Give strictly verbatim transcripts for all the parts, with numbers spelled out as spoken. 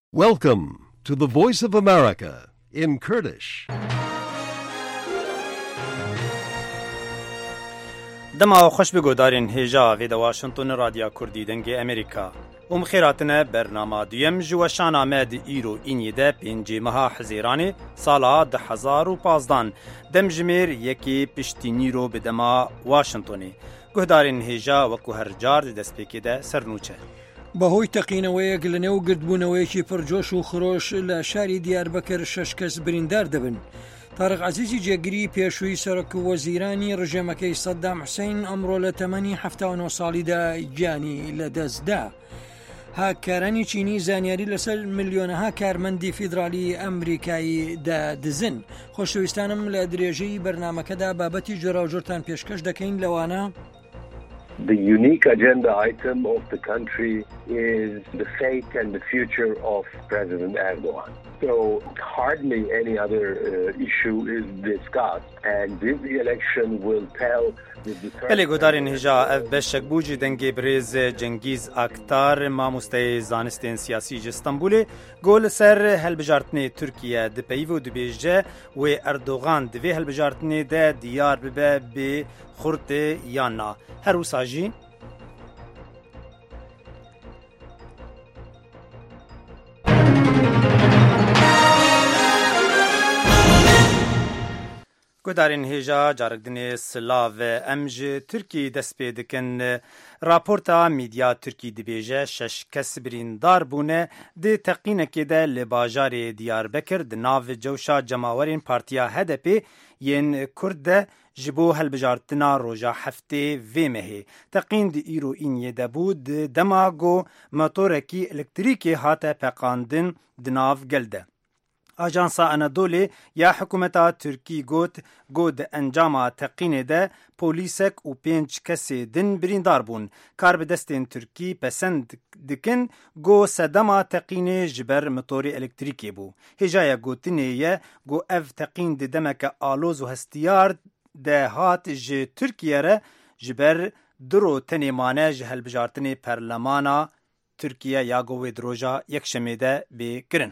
Welcome to the Voice of America in Kurdish. دما خوش بگودارین هجا وید واشنطن رادیو کردی دنگ امریکا. ام خیراتنا برنامه دویم جوشان آمد ایرو اینی ده پینجی مها حزیرانی سالا ده هزار و پازدان دم جمیر یکی پشتینی رو بدما واشنطنی. گهدارین هجا وکو هر جار دست پیکی ده سرنوچه. بەهۆی تەقینەوەیەک لە نێو گردبوونەوەیەکی پڕجۆش و خرۆش لە شاری دیاربەکر شەش کەس بریندار دەبن. تارق عەزیزی جێگری پێشووی سەرۆک وەزیرانی ڕژێمەکەی سەدام حوسێن ئەمڕۆ لە تەمەنی هەفتە و نۆ ساڵیدا گیانی لەدەستدا. هاکارانی چینی زانیاری لەسەر ملیۆنەها کارمەندی فیدرالی ئەمریکایی دەدزن. خۆشەویستانم لە درێژەی بەرنامەکەدا بابەتی جۆراوجۆرتان پێشکەش دەکەین لەوانە The unique agenda item of the country is the fate and the future of President Erdogan. So hardly any other uh, issue is discussed, and this election will tell the determinant... بله گودارین هجا اف بشک بوجی دنگی بریز جنگیز اکتار ماموسته زانستین سیاسی جستانبولی گول سر هلبجارتنی ترکیه ده پیو دو بیجه و اردوغان دوی هلبجارتنی ده دیار ببه بی خورد یانا هر وساجی گودارین هیجا جارگدنی سلاو امج ترکی دست پیدکن راپورتا میدیا ترکی دبیجه شش کس بریندار بونه ده تقینه که ده لباجار دیار بکر ده ناو جوشا جماورین پارتیا هدپی ین کرد جبو هلبجارتنا روژا هفته ویمه تقین ده ایرو اینیه ده بود دماغو موتورکی الکتریکی هاته پقاندن ده ناو گلده. آژانسا انادولی یا حکومتا ترکی گوت گود انجام تقین ده پولیسک و پنج کسی دن بریندار بون. کار به دستین ترکی پسند دکن گو سدما تقین جبر موتوری الکتریکی بو. هجای گوتنیه گو اف تقین ده دمک آلوز و هستیار ده هات ج ترکیه ره جبر درو تنیمانه جهل بجارتنی پرلمانا ترکیه یا گوی دروژا یک شمیده بکرن.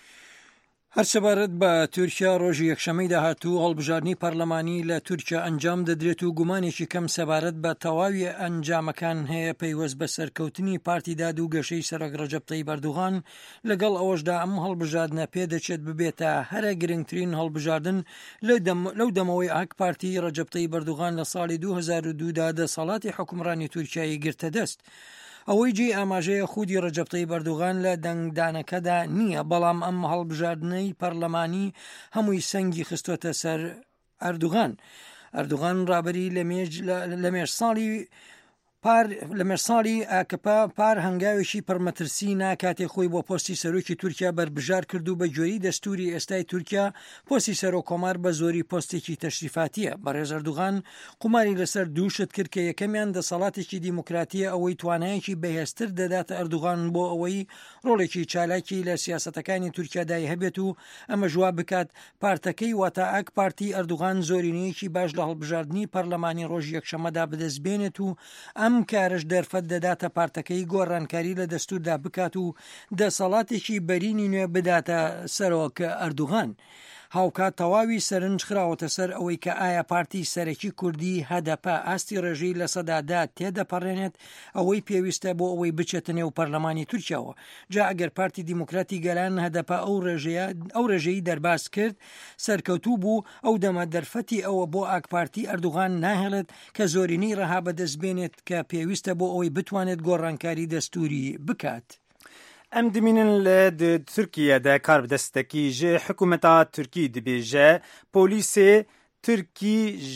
هەر سەبارەت بە تورکیا ڕۆژی یەکشەمەی داهاتوو هەڵبژاردننی پەرلەمانی لە تورکیا ئەنجام دەدرێت و گومانێکی کەم سەبارەت بە تەواوی ئەنجامەکان هەیە پەیوەست بە سەرکەوتنی پارتی داد و گەشەی سەرۆک ڕەجەب تەیب ئەردوغان لەگەڵ ئەوەشدا ئەم هەڵبژاردنە پێدەچێت ببێتە هەرە گرنگترین هەڵبژاردن لەو دەمەوەی ئاک پارتی ڕەجەب تەیب ئەردوغان لە ساڵی دوو هەزار و دوو دا دەسەڵاتی حکومڕانی تورکیای گرتە دەست. ئەوەی جێ ئاماژەیە خودی ڕەجەب تەیب ئەردوغان لە دەنگدانەکەدا نییە، بەڵام ئەم هەڵبژاردنەی پەرلەمانی هەمووی سەنگی خستۆتە سەر ئەردوغان. ئەردوغان ڕابەری لە مێژ ساڵی پار لە مێرساڵی ئاکپا پار هەنگاوێکی پڕمەترسی ناکاتێ خۆی بۆ پۆستی سەرۆکی تورکیا بەربژار کرد و بە گوێی دەستوری ئێستای تورکیا پۆستی سەرۆک کۆمار بە زۆری پۆستێکی تەشریفاتیە. بەڕێز ئەردوغان قوماری لەسەر دووشت کرد کە یەکەمیان دەسەڵاتێکی دیموکراتیە ئەوەی توانایەکی بەهێزتر دەداتە ئەردوغان بۆ ئەوەی ڕۆڵێکی چالاکی لە سیاسەتەکانی تورکیادای هەبێت و ئەمە جواب بکات پارتەکەی واتە ئاک پارتی ئەردوغان زۆرینەیەکی باش لە هەڵبژاردننی پەرلەمانی ڕۆژی یەکشەمەدا بەدەستبێنێت و ئەم کارش دەرفەت دەداتە پارتەکەی گۆڕانکاری لە دەستوردا بکات و دەسەڵاتێکی بەرینی نوێ بداتە سەرۆک ئەردوغان. هاوکات تەواوی سەرنج خراوەتە سەر ئەوەی کە ئایا پارتی سەرەکی کوردی هەدەپە ئاستی ڕێژەی لە سەدادا تێدەپەڕێنێت ئەوەی پێویستە بۆ ئەوەی بچێتە نێو پەرلەمانی تورکیاوە. جا ئەگەر پارتی دیموکراتی گەلان هەدەپە ئەو ڕێژەی دەرباز کرد سەرکەوتوو بوو ئەو دەمە دەرفەتی ئەوە بۆ ئاک پارتی ئەردوغان ناهێڵێت کە زۆرینەی ڕەها بەدەستبێنێت کە پێویستە بۆ ئەوەی بتوانێت گۆڕانکاری دەستوری بکات. ام دمینن ل ترکیه ده کار بدستکی جه حکومتا ترکی دبیجه پولیس ترکی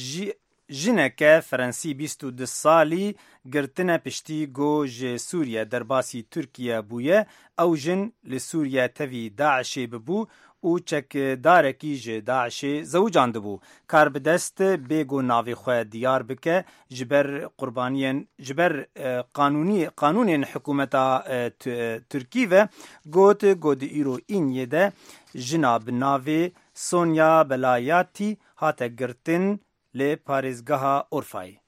جنکه فرانسی بیست و دو سالی گرتنه پشتی گو جه سوریه در باسی ترکیه بویه او جن لسوریه توی داعش ببو او چک دارکی جه داعش زوجان دبو کار بدست بیگو ناوی خواه دیار بکه جبر قربانیان جبر قانونی قانون حکومتا ترکی و گوت گود ایرو این یده جناب ناوی سونیا بلایاتی هاته گرتن لی پارێزگەها ئۆرفای.